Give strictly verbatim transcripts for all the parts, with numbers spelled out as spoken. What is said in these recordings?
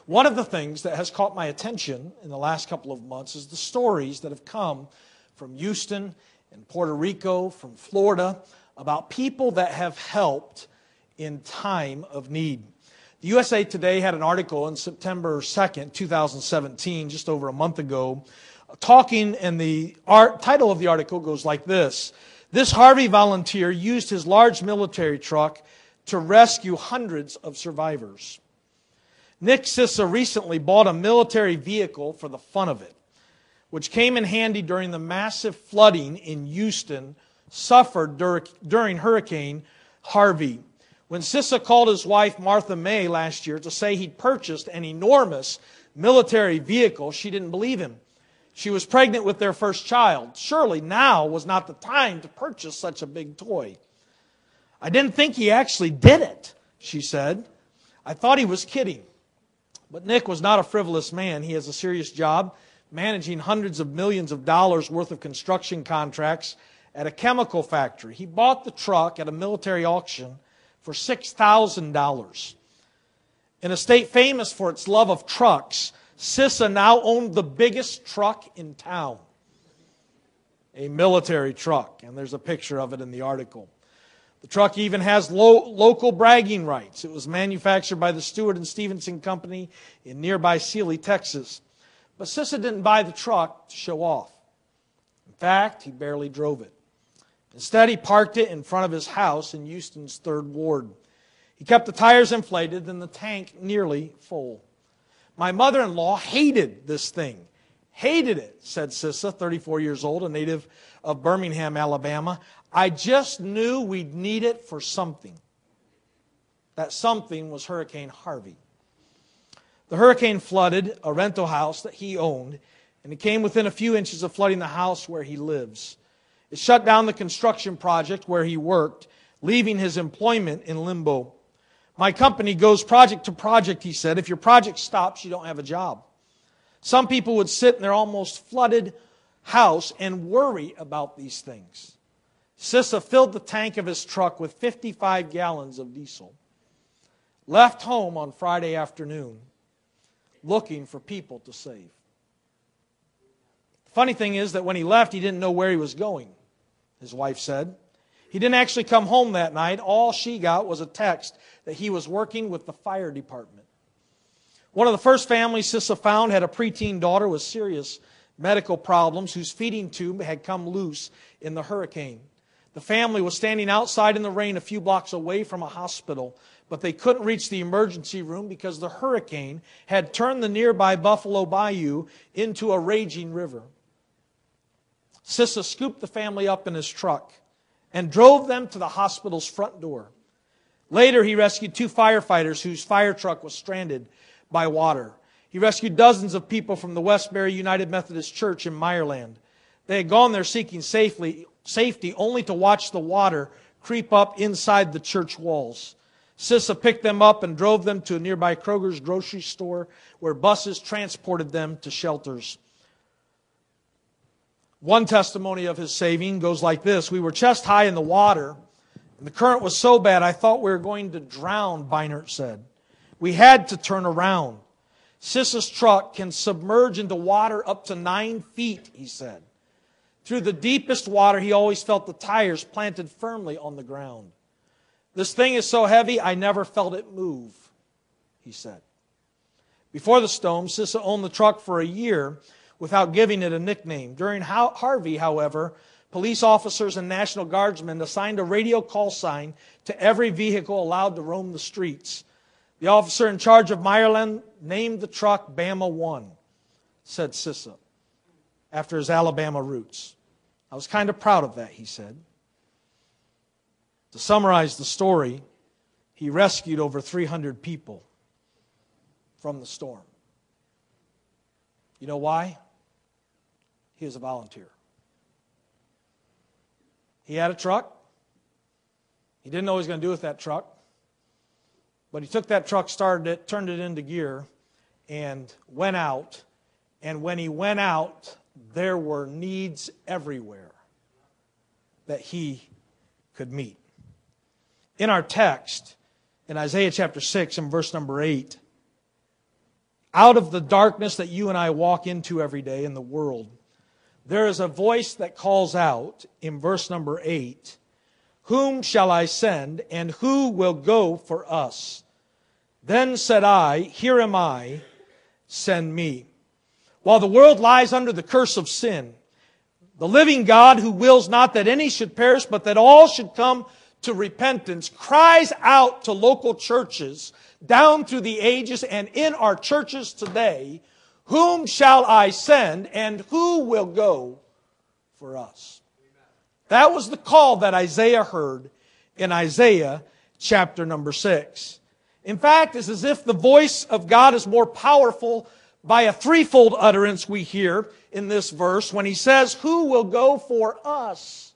One of the things that has caught my attention in the last couple of months is the stories that have come from Houston and Puerto Rico, from Florida, about people that have helped in time of need. The U S A Today had an article on September second, two thousand seventeen, just over a month ago, talking, and the art, title of the article goes like this: "This Harvey volunteer used his large military truck to rescue hundreds of survivors." Nick Sissa recently bought a military vehicle for the fun of it, which came in handy during the massive flooding in Houston suffered during Hurricane Harvey. When Sissa called his wife Martha May last year to say he'd purchased an enormous military vehicle, she didn't believe him. She was pregnant with their first child. Surely now was not the time to purchase such a big toy. "I didn't think he actually did it," she said. "I thought he was kidding." But Nick was not a frivolous man. He has a serious job managing hundreds of millions of dollars worth of construction contracts at a chemical factory. He bought the truck at a military auction for six thousand dollars. In a state famous for its love of trucks, Sissa now owned the biggest truck in town, a military truck, and there's a picture of it in the article. The truck even has lo- local bragging rights. It was manufactured by the Stewart and Stevenson Company in nearby Sealy, Texas. But Sissa didn't buy the truck to show off. In fact, he barely drove it. Instead, he parked it in front of his house in Houston's third Ward. He kept the tires inflated and the tank nearly full. "My mother-in-law hated this thing. Hated it," said Sissa, thirty-four years old, a native of Birmingham, Alabama. "I just knew we'd need it for something." That something was Hurricane Harvey. The hurricane flooded a rental house that he owned, and it came within a few inches of flooding the house where he lives. It shut down the construction project where he worked, leaving his employment in limbo. "My company goes project to project," he said. "If your project stops, you don't have a job." Some people would sit in their almost flooded house and worry about these things. Sissa filled the tank of his truck with fifty-five gallons of diesel, left home on Friday afternoon, looking for people to save. The funny thing is that when he left, he didn't know where he was going, his wife said. He didn't actually come home that night. All she got was a text that he was working with the fire department. One of the first families Sissa found had a preteen daughter with serious medical problems whose feeding tube had come loose in the hurricane. The family was standing outside in the rain a few blocks away from a hospital, but they couldn't reach the emergency room because the hurricane had turned the nearby Buffalo Bayou into a raging river. Sissa scooped the family up in his truck and drove them to the hospital's front door. Later, he rescued two firefighters whose fire truck was stranded by water. He rescued dozens of people from the Westbury United Methodist Church in Meyerland. They had gone there seeking safely, safety only to watch the water creep up inside the church walls. Sissa picked them up and drove them to a nearby Kroger's grocery store where buses transported them to shelters. One testimony of his saving goes like this: "We were chest high in the water, and the current was so bad I thought we were going to drown," Beinert said. "We had to turn around. Sissa's truck can submerge into water up to nine feet, he said. Through the deepest water, he always felt the tires planted firmly on the ground. This thing is so heavy, I never felt it move," he said. Before the storm, Sissa owned the truck for a year without giving it a nickname. During Harvey, however, police officers and National Guardsmen assigned a radio call sign to every vehicle allowed to roam the streets. The officer in charge of Meyerland named the truck Bama one, said Sissa, after his Alabama roots. "I was kind of proud of that," he said. To summarize the story, he rescued over three hundred people from the storm. You know why? He was a volunteer. He had a truck. He didn't know what he was going to do with that truck. But he took that truck, started it, turned it into gear, and went out. And when he went out, there were needs everywhere that he could meet. In our text, in Isaiah chapter six and verse number eight, out of the darkness that you and I walk into every day in the world, there is a voice that calls out in verse number eight, "Whom shall I send, and who will go for us? Then said I, Here am I, send me." While the world lies under the curse of sin, the living God, who wills not that any should perish, but that all should come to repentance, cries out to local churches down through the ages and in our churches today, "Whom shall I send, and who will go for us?" That was the call that Isaiah heard in Isaiah chapter number six. In fact, it's as if the voice of God is more powerful by a threefold utterance we hear in this verse when he says, "Who will go for us?"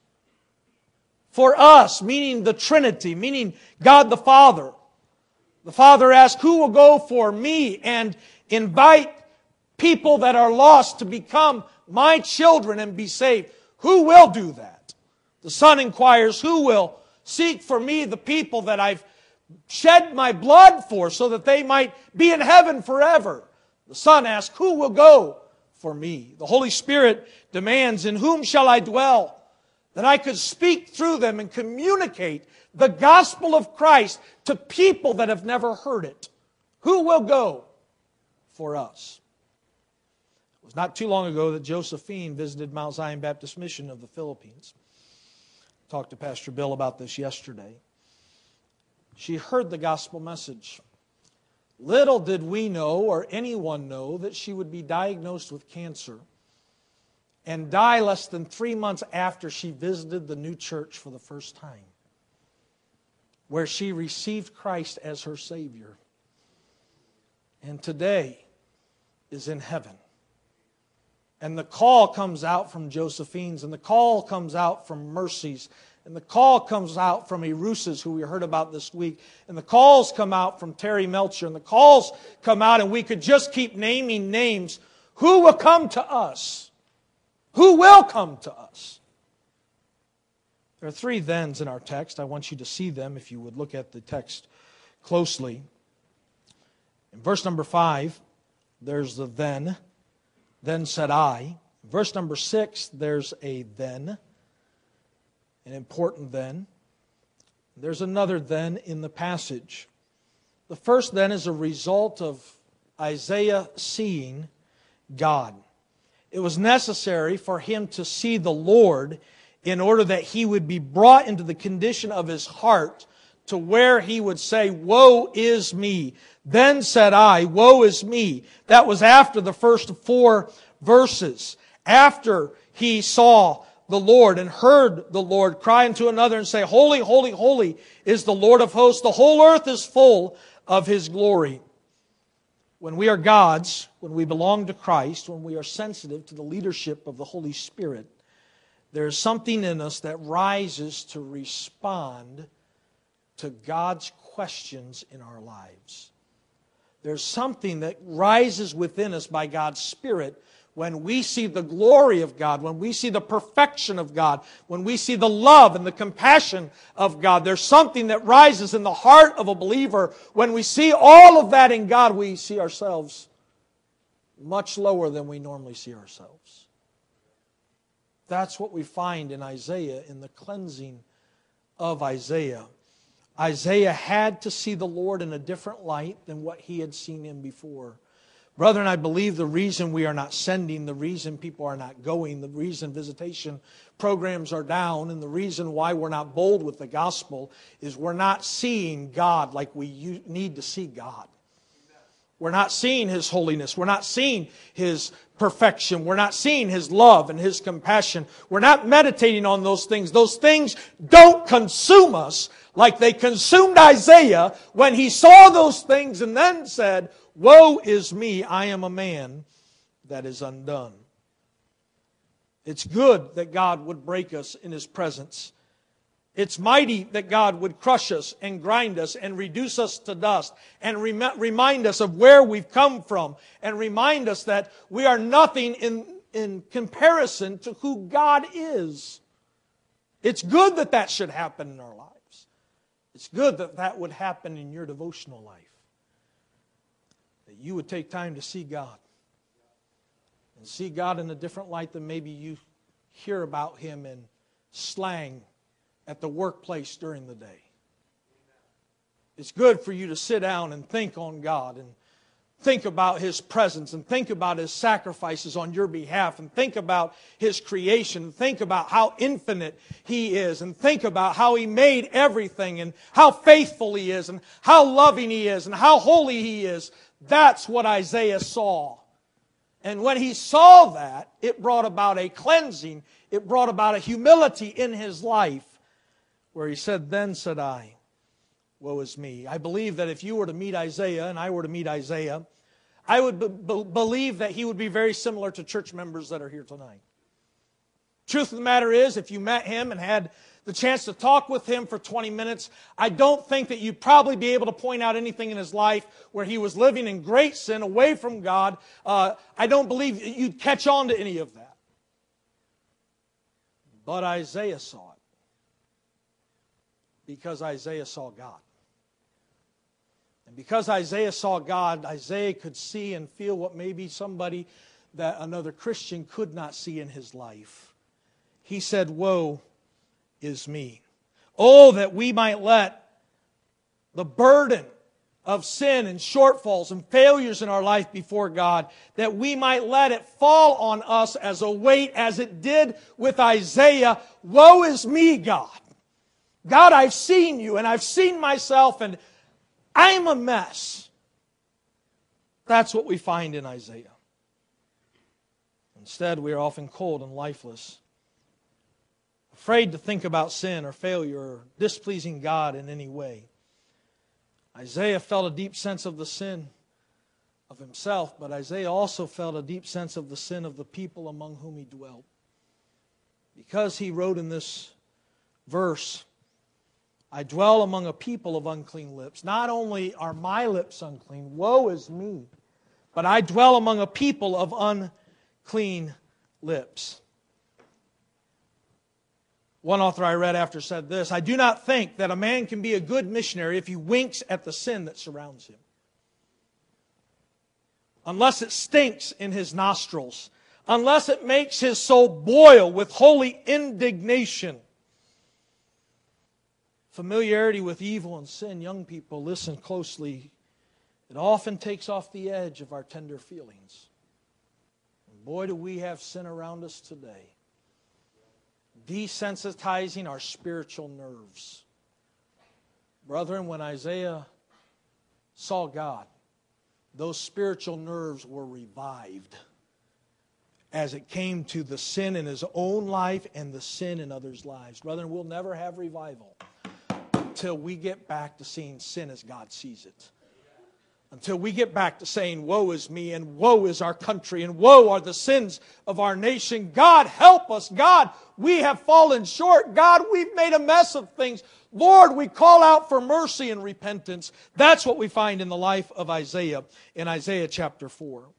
For us, meaning the Trinity, meaning God the Father. The Father asks, "Who will go for me?" and invite people that are lost to become my children and be saved. Who will do that? The Son inquires, "Who will seek for me the people that I've shed my blood for so that they might be in heaven forever?" The Son asks, "Who will go for me?" The Holy Spirit demands, "In whom shall I dwell?" That I could speak through them and communicate the gospel of Christ to people that have never heard it. Who will go for us? It was not too long ago that Josephine visited Mount Zion Baptist Mission of the Philippines. Talked to Pastor Bill about this yesterday. She heard the gospel message. Little did we know, or anyone know, that she would be diagnosed with cancer and die less than three months after she visited the new church for the first time, where she received Christ as her Savior. And today is in heaven. And the call comes out from Josephine's, and the call comes out from Mercy's, and the call comes out from Erusa's, who we heard about this week, and the calls come out from Terry Melcher, and the calls come out, and we could just keep naming names. Who will come to us? Who will come to us? There are three thens in our text. I want you to see them if you would look at the text closely. In verse number five, there's the then. Then said I. In verse number six, there's a then. An important then. There's another then in the passage. The first then is a result of Isaiah seeing God. It was necessary for him to see the Lord in order that he would be brought into the condition of his heart to where he would say, "Woe is me." Then said I, "Woe is me." That was after the first four verses. After he saw the Lord and heard the Lord cry unto another and say, "Holy, holy, holy is the Lord of hosts. The whole earth is full of His glory." When we are God's, when we belong to Christ, when we are sensitive to the leadership of the Holy Spirit, there is something in us that rises to respond to God's questions in our lives. There's something that rises within us by God's Spirit when we see the glory of God, when we see the perfection of God, when we see the love and the compassion of God. There's something that rises in the heart of a believer. When we see all of that in God, we see ourselves much lower than we normally see ourselves. That's what we find in Isaiah, in the cleansing of Isaiah. Isaiah had to see the Lord in a different light than what he had seen Him before. Brethren, I believe the reason we are not sending, the reason people are not going, the reason visitation programs are down, and the reason why we're not bold with the gospel is we're not seeing God like we need to see God. We're not seeing His holiness. We're not seeing His perfection. We're not seeing His love and His compassion. We're not meditating on those things. Those things don't consume us like they consumed Isaiah when he saw those things and then said, "Woe is me, I am a man that is undone." It's good that God would break us in His presence. It's mighty that God would crush us and grind us and reduce us to dust and rem- remind us of where we've come from and remind us that we are nothing in, in comparison to who God is. It's good that that should happen in our lives. It's good that that would happen in your devotional life. That that you would take time to see God. And see God in a different light than maybe you hear about Him in slang at the workplace during the day. It's good for you to sit down and think on God and think about His presence and think about His sacrifices on your behalf and think about His creation and think about how infinite He is and think about how He made everything and how faithful He is and how loving He is and how holy He is. That's what Isaiah saw. And when he saw that, it brought about a cleansing. It brought about a humility in his life where he said, "Then said I, woe is me." I believe that if you were to meet Isaiah and I were to meet Isaiah, I would be- be- believe that he would be very similar to church members that are here tonight. Truth of the matter is, if you met him and had the chance to talk with him for twenty minutes, I don't think that you'd probably be able to point out anything in his life where he was living in great sin away from God. Uh, I don't believe you'd catch on to any of that. But Isaiah saw it because Isaiah saw God. And because Isaiah saw God, Isaiah could see and feel what maybe somebody that another Christian could not see in his life. He said, "Woe is me. Oh, that we might let the burden of sin and shortfalls and failures in our life before God, that we might let it fall on us as a weight as it did with Isaiah. Woe is me, God. God, I've seen you and I've seen myself and I'm a mess." That's what we find in Isaiah. Instead, we are often cold and lifeless, afraid to think about sin or failure or displeasing God in any way. Isaiah felt a deep sense of the sin of himself, but Isaiah also felt a deep sense of the sin of the people among whom he dwelt. Because he wrote in this verse, "I dwell among a people of unclean lips." Not only are my lips unclean, woe is me, but I dwell among a people of unclean lips. One author I read after said this, "I do not think that a man can be a good missionary if he winks at the sin that surrounds him. Unless it stinks in his nostrils, unless it makes his soul boil with holy indignation." Familiarity with evil and sin, young people, listen closely. It often takes off the edge of our tender feelings. And boy, do we have sin around us today, desensitizing our spiritual nerves. Brethren, when Isaiah saw God, those spiritual nerves were revived as it came to the sin in his own life and the sin in others' lives. Brethren, we'll never have revival until we get back to seeing sin as God sees it. Until we get back to saying, "Woe is me," and "Woe is our country," and "Woe are the sins of our nation." God, help us. God, we have fallen short. God, we've made a mess of things. Lord, we call out for mercy and repentance. That's what we find in the life of Isaiah in Isaiah chapter four.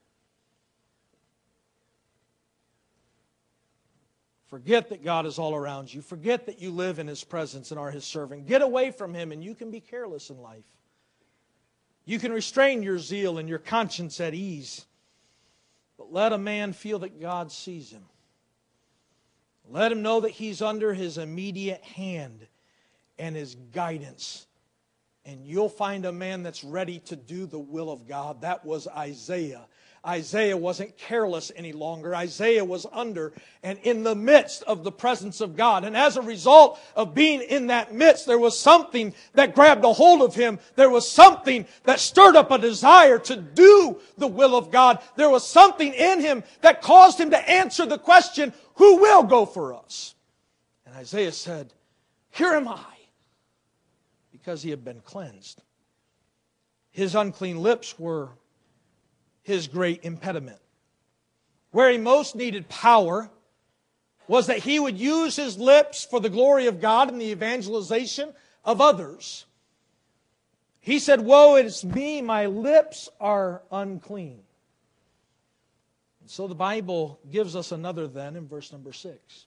Forget that God is all around you. Forget that you live in His presence and are His servant. Get away from Him and you can be careless in life. You can restrain your zeal and your conscience at ease. But let a man feel that God sees him. Let him know that he's under His immediate hand and His guidance. And you'll find a man that's ready to do the will of God. That was Isaiah. Isaiah wasn't careless any longer. Isaiah was under and in the midst of the presence of God. And as a result of being in that midst, there was something that grabbed a hold of him. There was something that stirred up a desire to do the will of God. There was something in him that caused him to answer the question, "Who will go for us?" And Isaiah said, "Here am I," because he had been cleansed. His unclean lips were his great impediment. Where he most needed power was that he would use his lips for the glory of God and the evangelization of others. He said, "Woe is me, my lips are unclean." And so the Bible gives us another then in verse number six.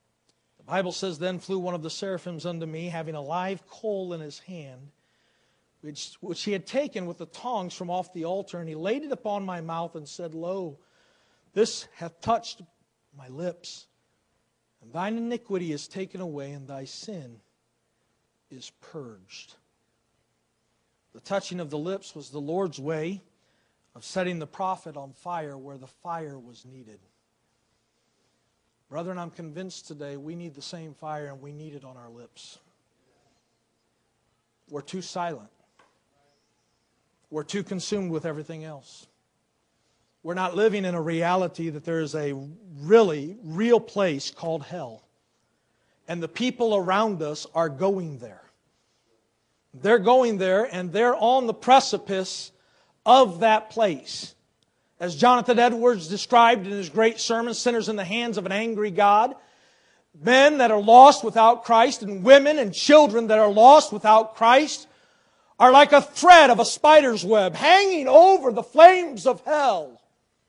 The Bible says, "Then flew one of the seraphims unto me, having a live coal in his hand, which, which he had taken with the tongs from off the altar, and he laid it upon my mouth and said, Lo, this hath touched my lips, and thine iniquity is taken away, and thy sin is purged. The touching of the lips was the Lord's way of setting the prophet on fire where the fire was needed. Brethren, I'm convinced today we need the same fire, and we need it on our lips. We're too silent. We're too consumed with everything else. We're not living in a reality that there is a really real place called hell. And the people around us are going there. They're going there, and they're on the precipice of that place. As Jonathan Edwards described in his great sermon, Sinners in the Hands of an Angry God, men that are lost without Christ and women and children that are lost without Christ are like a thread of a spider's web hanging over the flames of hell.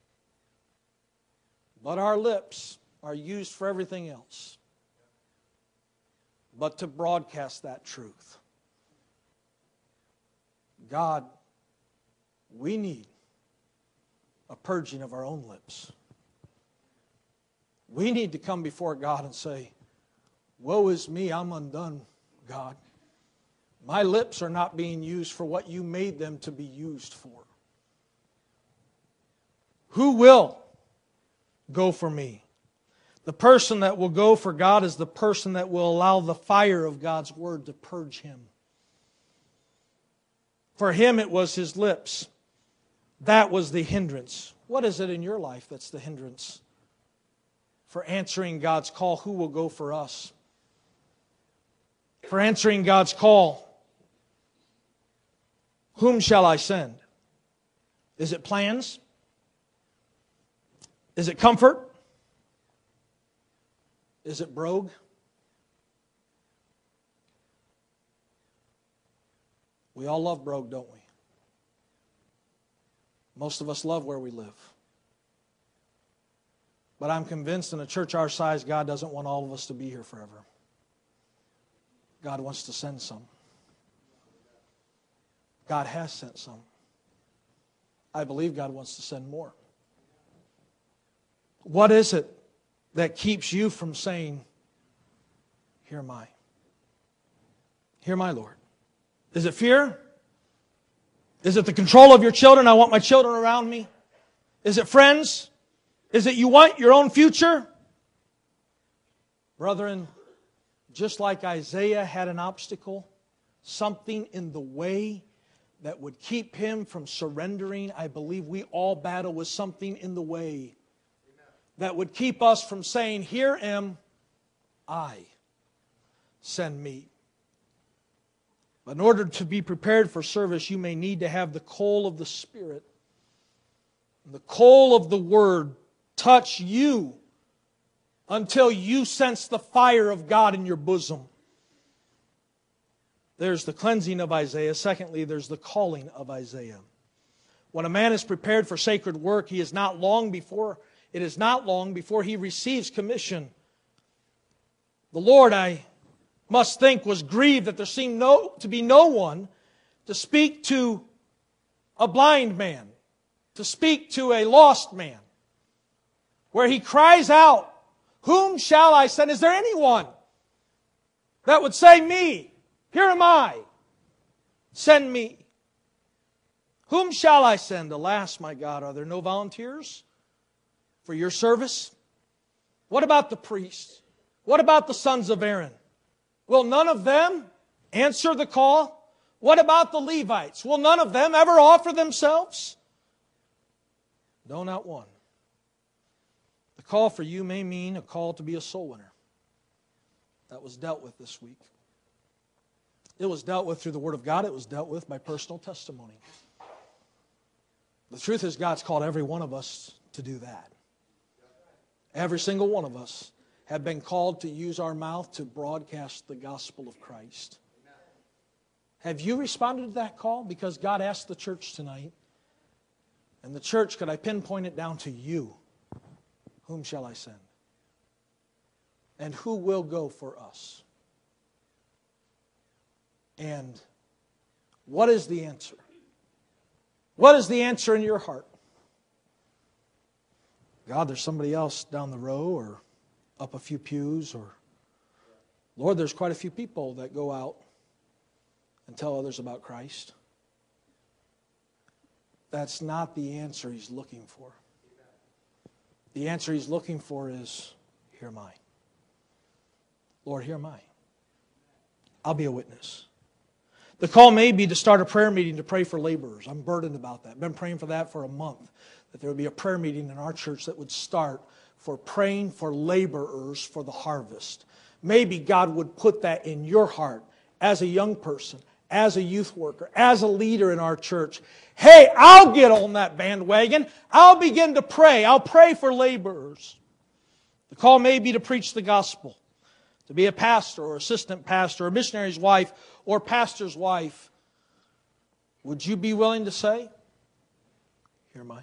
But our lips are used for everything else but to broadcast that truth. God, we need a purging of our own lips. We need to come before God and say, woe is me, I'm undone, God. My lips are not being used for what you made them to be used for. Who will go for me? The person that will go for God is the person that will allow the fire of God's Word to purge him. For him it was his lips. That was the hindrance. What is it in your life that's the hindrance for answering God's call? Who will go for us? For answering God's call, whom shall I send? Is it plans? Is it comfort? Is it brogue? We all love brogue, don't we? Most of us love where we live. But I'm convinced in a church our size, God doesn't want all of us to be here forever. God wants to send some. God has sent some. I believe God wants to send more. What is it that keeps you from saying, here am I? Here am I, Lord. Is it fear? Is it the control of your children? I want my children around me. Is it friends? Is it you want your own future? Brethren, just like Isaiah had an obstacle, something in the way that would keep him from surrendering, I believe we all battle with something in the way that would keep us from saying, here am I, send me. But in order to be prepared for service, you may need to have the coal of the Spirit, and the coal of the Word touch you until you sense the fire of God in your bosom. There's the cleansing of Isaiah. Secondly, there's the calling of Isaiah. When a man is prepared for sacred work, he is not long before it is not long before he receives commission. The Lord, I must think, was grieved that there seemed no, to be no one to speak to a blind man, to speak to a lost man, where he cries out, whom shall I send? Is there anyone that would say, me? Here am I. Send me. Whom shall I send? Alas, my God, are there no volunteers for your service? What about the priests? What about the sons of Aaron? Will none of them answer the call? What about the Levites? Will none of them ever offer themselves? No, not one. The call for you may mean a call to be a soul winner. That was dealt with this week. It was dealt with through the Word of God. It was dealt with by personal testimony. The truth is, God's called every one of us to do that. Every single one of us have been called to use our mouth to broadcast the gospel of Christ. Have you responded to that call? Because God asked the church tonight, and the church, could I pinpoint it down to you? Whom shall I send? And who will go for us? And What is the answer? What is the answer in your heart? God, there's somebody else down the row or up a few pews, or Lord, there's quite a few people that go out and tell others about Christ. That's not the answer He's looking for. The answer He's looking for is, here am I. Lord, here am I. I'll be a witness. The call may be to start a prayer meeting to pray for laborers. I'm burdened about that. I've been praying for that for a month, that there would be a prayer meeting in our church that would start for praying for laborers for the harvest. Maybe God would put that in your heart as a young person, as a youth worker, as a leader in our church. Hey, I'll get on that bandwagon. I'll begin to pray. I'll pray for laborers. The call may be to preach the gospel, to be a pastor or assistant pastor, or missionary's wife or pastor's wife. Would you be willing to say, here am I.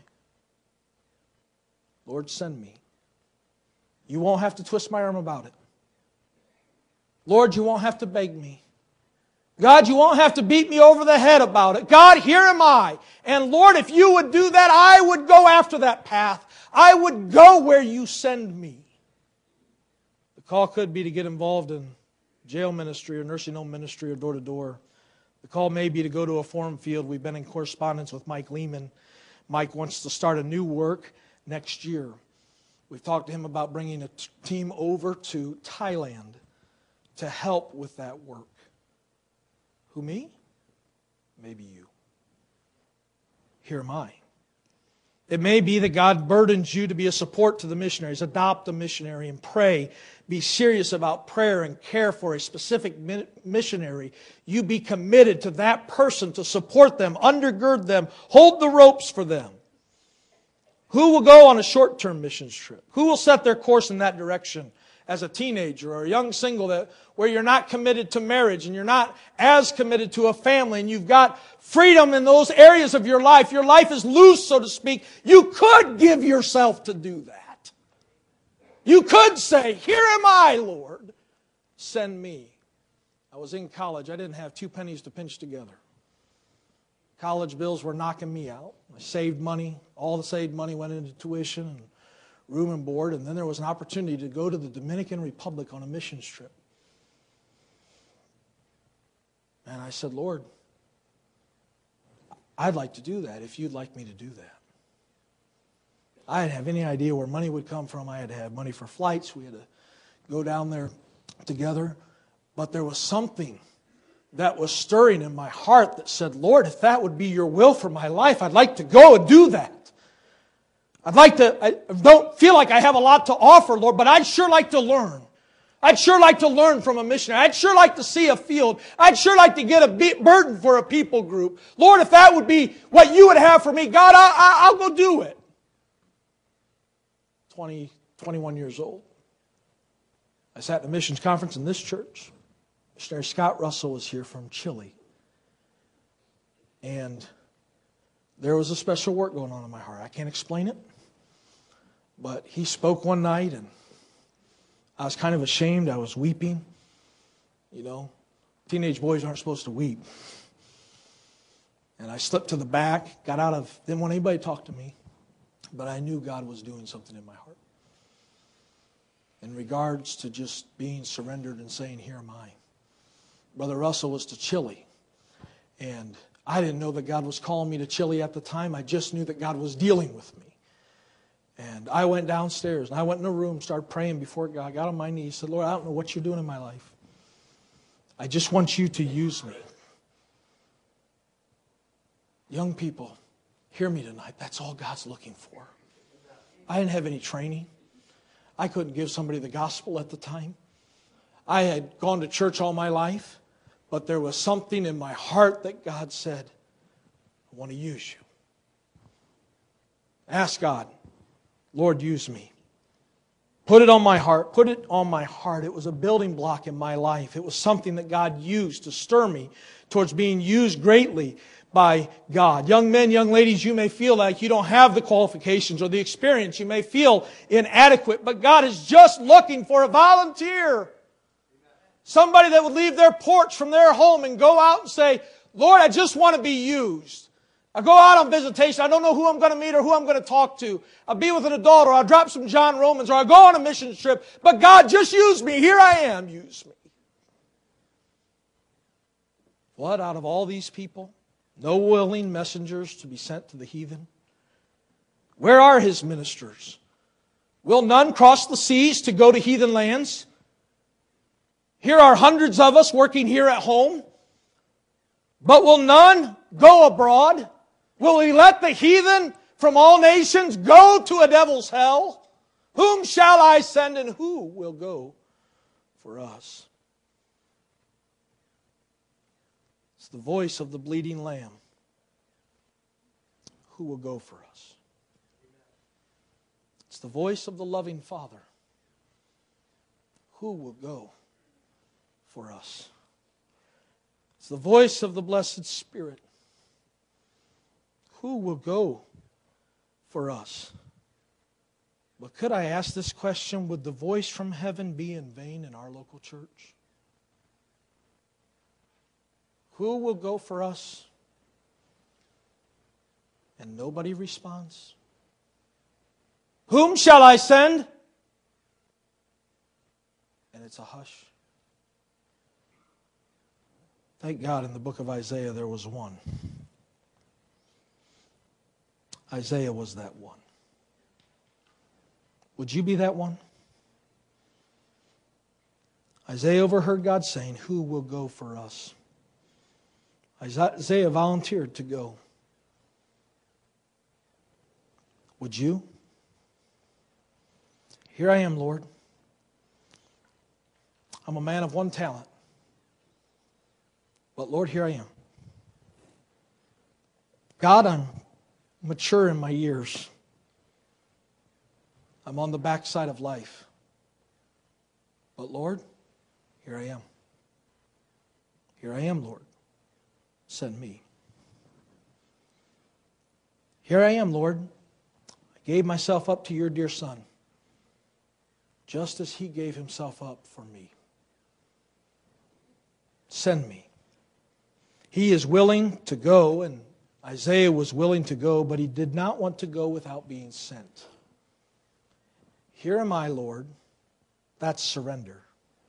Lord, send me. You won't have to twist my arm about it. Lord, you won't have to beg me. God, you won't have to beat me over the head about it. God, here am I. And Lord, if you would do that, I would go after that path. I would go where you send me. The call could be to get involved in jail ministry or nursing home ministry or door to door. The call may be to go to a forum field. We've been in correspondence with Mike Lehman. Mike wants to start a new work next year. We've talked to him about bringing a t- team over to Thailand to help with that work. Who, me? Maybe you. Here am I. It may be that God burdens you to be a support to the missionaries. Adopt a missionary and pray. Be serious about prayer and care for a specific missionary. You be committed to that person to support them, undergird them, hold the ropes for them. Who will go on a short-term missions trip? Who will set their course in that direction as a teenager or a young single that where you're not committed to marriage and you're not as committed to a family and you've got freedom in those areas of your life. Your life is loose, so to speak. You could give yourself to do that. You could say, here am I, Lord. Send me. I was in college. I didn't have two pennies to pinch together. College bills were knocking me out. I saved money. All the saved money went into tuition and room and board. And then there was an opportunity to go to the Dominican Republic on a missions trip. And I said, Lord, I'd like to do that if you'd like me to do that. I didn't have any idea where money would come from. I had to have money for flights. We had to go down there together. But there was something that was stirring in my heart that said, Lord, if that would be your will for my life, I'd like to go and do that. I'd like to, I don't feel like I have a lot to offer, Lord, but I'd sure like to learn. I'd sure like to learn from a missionary. I'd sure like to see a field. I'd sure like to get a burden for a people group. Lord, if that would be what you would have for me, God, I, I, I'll go do it. twenty, twenty-one years old. I sat in a missions conference in this church. Missionary Scott Russell was here from Chile. And there was a special work going on in my heart. I can't explain it. But he spoke one night and I was kind of ashamed. I was weeping. You know, teenage boys aren't supposed to weep. And I slipped to the back, got out of, didn't want anybody to talk to me. But I knew God was doing something in my heart. In regards to just being surrendered and saying, here am I. Brother Russell was to Chile. And I didn't know that God was calling me to Chile at the time. I just knew that God was dealing with me. And I went downstairs and I went in a room, started praying before God. I got on my knees, said, Lord, I don't know what you're doing in my life. I just want you to use me. Young people, hear me tonight. That's all God's looking for. I didn't have any training. I couldn't give somebody the gospel at the time. I had gone to church all my life, but there was something in my heart that God said, I want to use you. Ask God, Lord, use me. Put it on my heart. Put it on my heart. It was a building block in my life. It was something that God used to stir me towards being used greatly by God. Young men, young ladies, you may feel like you don't have the qualifications or the experience. You may feel inadequate, but God is just looking for a volunteer. Somebody that would leave their porch from their home and go out and say, Lord, I just want to be used. I go out on visitation. I don't know who I'm going to meet or who I'm going to talk to. I'll be with an adult, or I'll drop some John Romans, or I'll go on a mission trip. But God, just use me. Here I am. Use me. What, out of all these people? No willing messengers to be sent to the heathen? Where are His ministers? Will none cross the seas to go to heathen lands? Here are hundreds of us working here at home. But will none go abroad? Will He let the heathen from all nations go to a devil's hell? Whom shall I send, and who will go for us? It's the voice of the bleeding lamb. Who will go for us? It's the voice of the loving Father. Who will go for us? It's the voice of the blessed Spirit. Who will go for us? But could I ask this question? Would the voice from heaven be in vain in our local church? Who will go for us? And nobody responds. Whom shall I send? And it's a hush. Thank God in the book of Isaiah there was one. Isaiah was that one. Would you be that one? Isaiah overheard God saying, who will go for us? Isaiah volunteered to go. Would you? Here I am, Lord. I'm a man of one talent. But Lord, here I am. God, I'm mature in my years. I'm on the backside of life. But Lord, here I am. Here I am, Lord. Send me. Here I am, Lord. I gave myself up to your dear Son, just as He gave Himself up for me. Send me. He is willing to go, and Isaiah was willing to go, but he did not want to go without being sent. Here am I, Lord. That's surrender.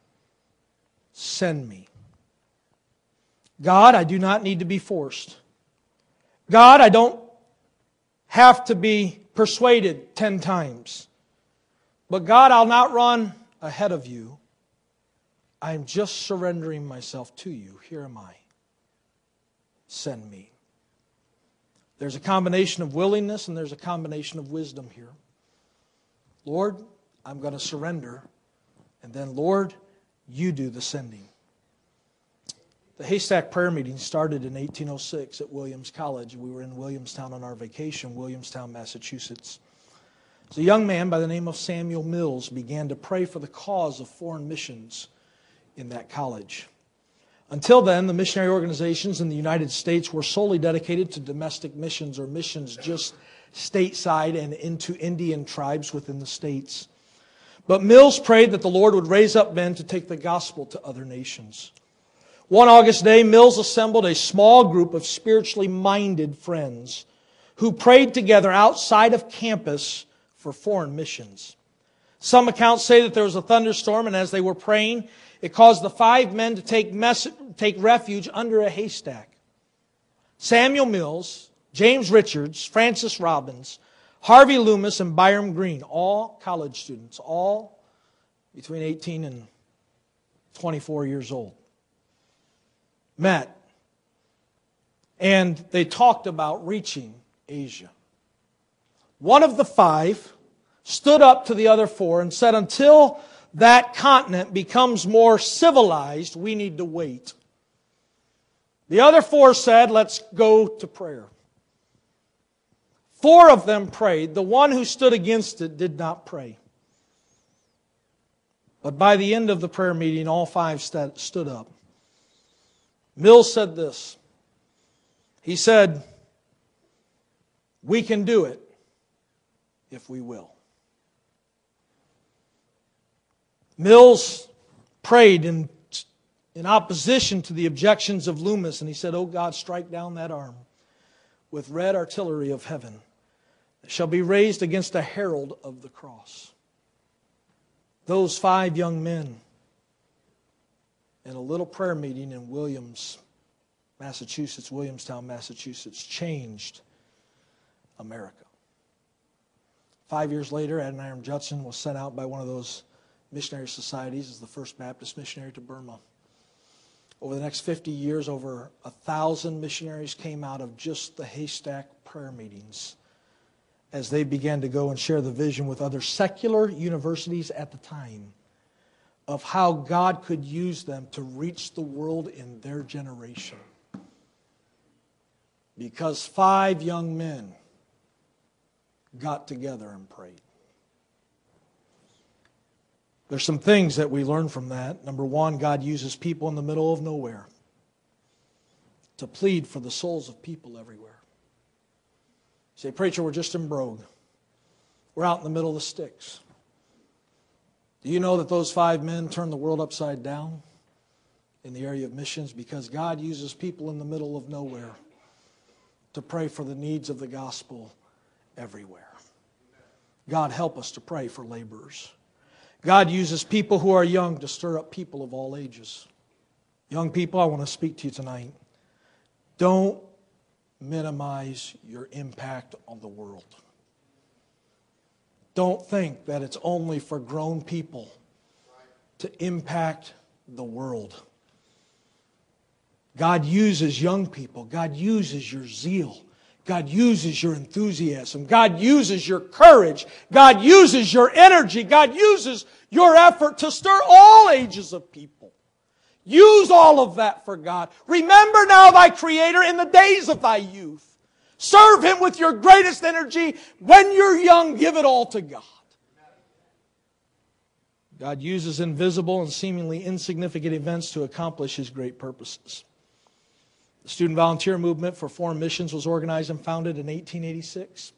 Send me. God, I do not need to be forced. God, I don't have to be persuaded ten times. But God, I'll not run ahead of you. I am just surrendering myself to you. Here am I. Send me. There's a combination of willingness and there's a combination of wisdom here. Lord, I'm going to surrender. And then, Lord, you do the sending. The Haystack Prayer Meeting started in eighteen oh six at Williams College. We were in Williamstown on our vacation, Williamstown, Massachusetts. So a young man by the name of Samuel Mills began to pray for the cause of foreign missions in that college. Until then, the missionary organizations in the United States were solely dedicated to domestic missions or missions just stateside and into Indian tribes within the states. But Mills prayed that the Lord would raise up men to take the gospel to other nations. One August day, Mills assembled a small group of spiritually minded friends who prayed together outside of campus for foreign missions. Some accounts say that there was a thunderstorm, and as they were praying, it caused the five men to take, mess- take refuge under a haystack. Samuel Mills, James Richards, Francis Robbins, Harvey Loomis, and Byram Green, all college students, all between eighteen and twenty-four years old, met. And they talked about reaching Asia. One of the five stood up to the other four and said, until that continent becomes more civilized, we need to wait. The other four said, let's go to prayer. Four of them prayed. The one who stood against it did not pray. But by the end of the prayer meeting, all five st- stood up. Mills said this. He said, we can do it if we will. Mills prayed in, in opposition to the objections of Loomis, and he said, "Oh God, strike down that arm with red artillery of heaven that shall be raised against a herald of the cross." Those five young men in a little prayer meeting in Williams, Massachusetts, Williamstown, Massachusetts, changed America. Five years later, Adoniram Judson was sent out by one of those missionary societies as the first Baptist missionary to Burma. Over the next fifty years, over a thousand missionaries came out of just the Haystack prayer meetings as they began to go and share the vision with other secular universities at the time of how God could use them to reach the world in their generation. Because five young men got together and prayed. There's some things that we learn from that. Number one, God uses people in the middle of nowhere to plead for the souls of people everywhere. You say, "Preacher, we're just in Brogue. We're out in the middle of the sticks." Do you know that those five men turned the world upside down in the area of missions? Because God uses people in the middle of nowhere to pray for the needs of the gospel everywhere. God, help us to pray for laborers. God uses people who are young to stir up people of all ages. Young people, I want to speak to you tonight. Don't minimize your impact on the world. Don't think that it's only for grown people to impact the world. God uses young people. God uses your zeal. God uses your enthusiasm. God uses your courage. God uses your energy. God uses your effort to stir all ages of people. Use all of that for God. Remember now thy Creator in the days of thy youth. Serve Him with your greatest energy. When you're young, give it all to God. God uses invisible and seemingly insignificant events to accomplish His great purposes. The Student Volunteer Movement for Foreign Missions was organized and founded in eighteen eighty-six.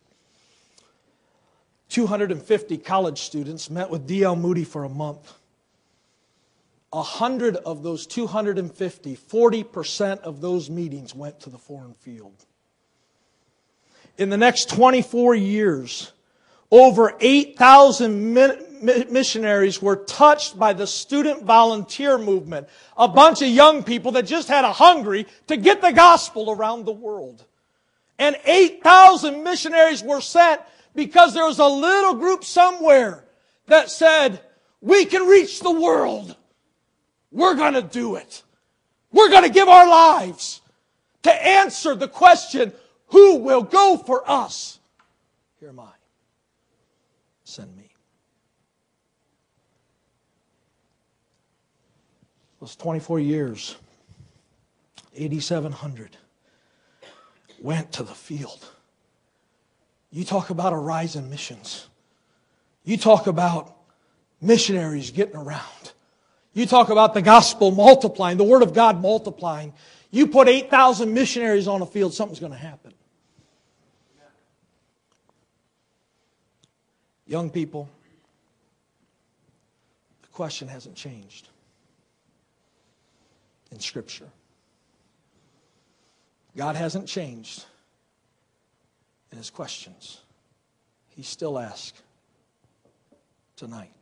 two hundred fifty college students met with D L Moody for a month. A hundred of those two hundred fifty, forty percent of those meetings went to the foreign field. In the next twenty-four years, over eight thousand missionaries were touched by the Student Volunteer Movement. A bunch of young people that just had a hungry to get the gospel around the world. And eight thousand missionaries were sent because there was a little group somewhere that said, "We can reach the world. We're going to do it. We're going to give our lives to answer the question, who will go for us? Here am I. Send me." Those twenty-four years, eighty-seven hundred went to the field. You talk about a rise in missions. You talk about missionaries getting around. You talk about the gospel multiplying, the Word of God multiplying. You put eight thousand missionaries on a field, something's going to happen. Young people, the question hasn't changed in Scripture. God hasn't changed in His questions. He still asks tonight,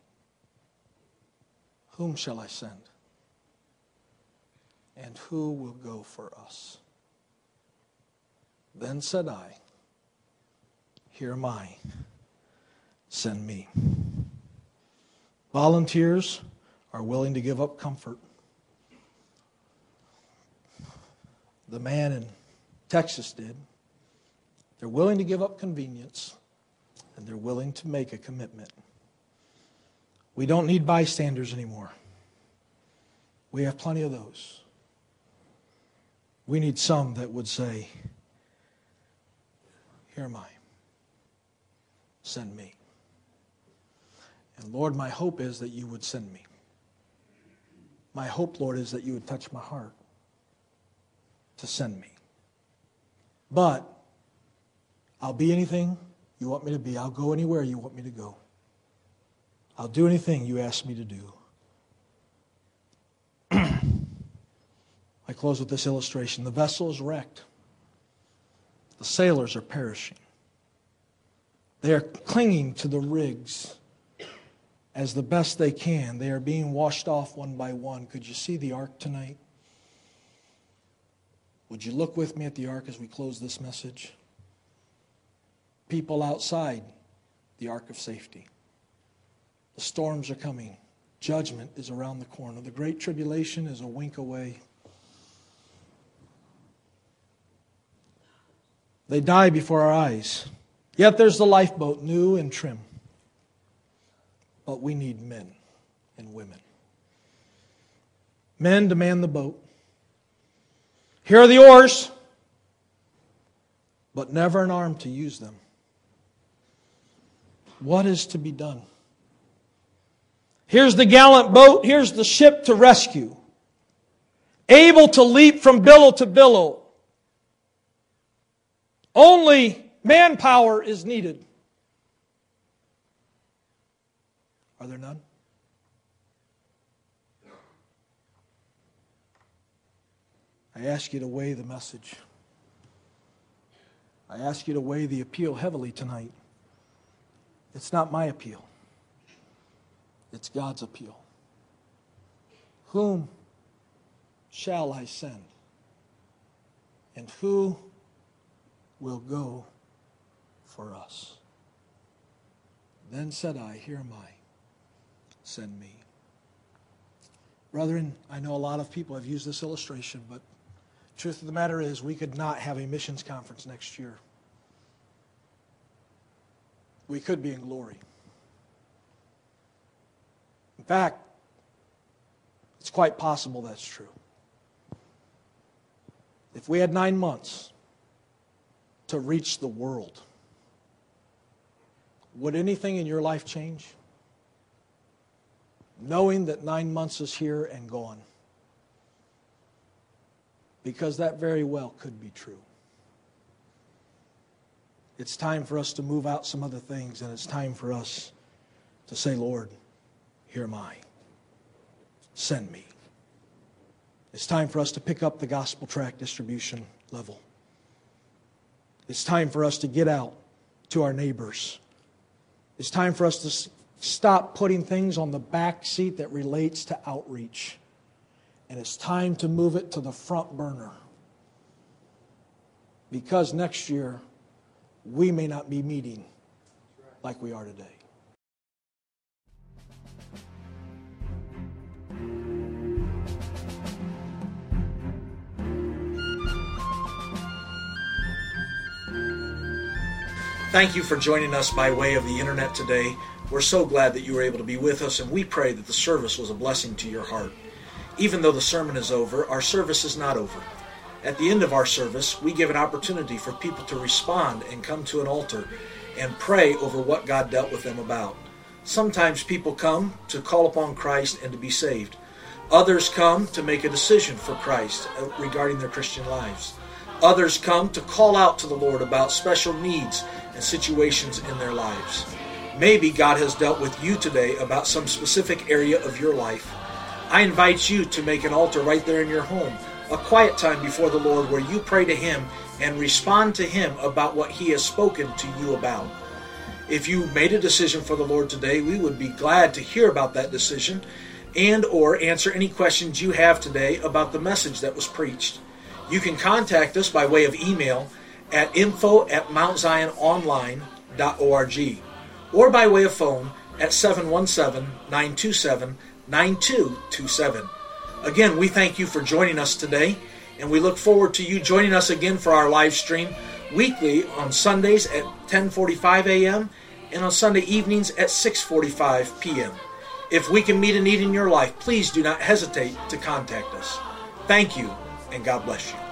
"Whom shall I send? And who will go for us?" Then said I, "Here am I. Send me." Volunteers are willing to give up comfort. The man in Texas did. They're willing to give up convenience, and they're willing to make a commitment. We don't need bystanders anymore. We have plenty of those. We need some that would say, "Here am I. Send me." And Lord, my hope is that you would send me. My hope, Lord, is that you would touch my heart to send me. But I'll be anything you want me to be. I'll go anywhere you want me to go. I'll do anything you ask me to do. I close with this illustration. The vessel is wrecked. The sailors are perishing. They are clinging to the rigs as the best they can. They are being washed off one by one. Could you see the ark tonight? Would you look with me at the ark as we close this message? People outside the ark of safety. The storms are coming. Judgment is around the corner. The great tribulation is a wink away. They die before our eyes. Yet there's the lifeboat, new and trim. But we need men and women. Men to man the boat. Here are the oars, but never an arm to use them. What is to be done? Here's the gallant boat. Here's the ship to rescue. Able to leap from billow to billow. Only manpower is needed. Are there none? I ask you to weigh the message. I ask you to weigh the appeal heavily tonight. It's not my appeal. It's God's appeal. Whom shall I send? And who will go for us? Then said I, here am I, send me. Brethren, I know a lot of people have used this illustration, but the truth of the matter is we could not have a missions conference next year. We could be in glory. In fact, it's quite possible that's true. If we had nine months to reach the world, would anything in your life change? Knowing that nine months is here and gone. Because that very well could be true. It's time for us to move out some other things, and it's time for us to say, Lord, here am I. Send me. It's time for us to pick up the gospel tract distribution level. It's time for us to get out to our neighbors. It's time for us to stop putting things on the back seat that relates to outreach. And it's time to move it to the front burner. Because next year, we may not be meeting like we are today. Thank you for joining us by way of the internet today. We're so glad that you were able to be with us, and we pray that the service was a blessing to your heart. Even though the sermon is over, our service is not over. At the end of our service, we give an opportunity for people to respond and come to an altar and pray over what God dealt with them about. Sometimes people come to call upon Christ and to be saved. Others come to make a decision for Christ regarding their Christian lives. Others come to call out to the Lord about special needs and situations in their lives. Maybe God has dealt with you today about some specific area of your life. I invite you to make an altar right there in your home, a quiet time before the Lord where you pray to Him and respond to Him about what He has spoken to you about. If you made a decision for the Lord today, we would be glad to hear about that decision and or answer any questions you have today about the message that was preached. You can contact us by way of email at info at mount zion online dot org or by way of phone at seven one seven, nine two seven, nine two two seven. Again, we thank you for joining us today, and we look forward to you joining us again for our live stream weekly on Sundays at ten forty-five a.m. and on Sunday evenings at six forty-five p.m. If we can meet a need in your life, please do not hesitate to contact us. Thank you, and God bless you.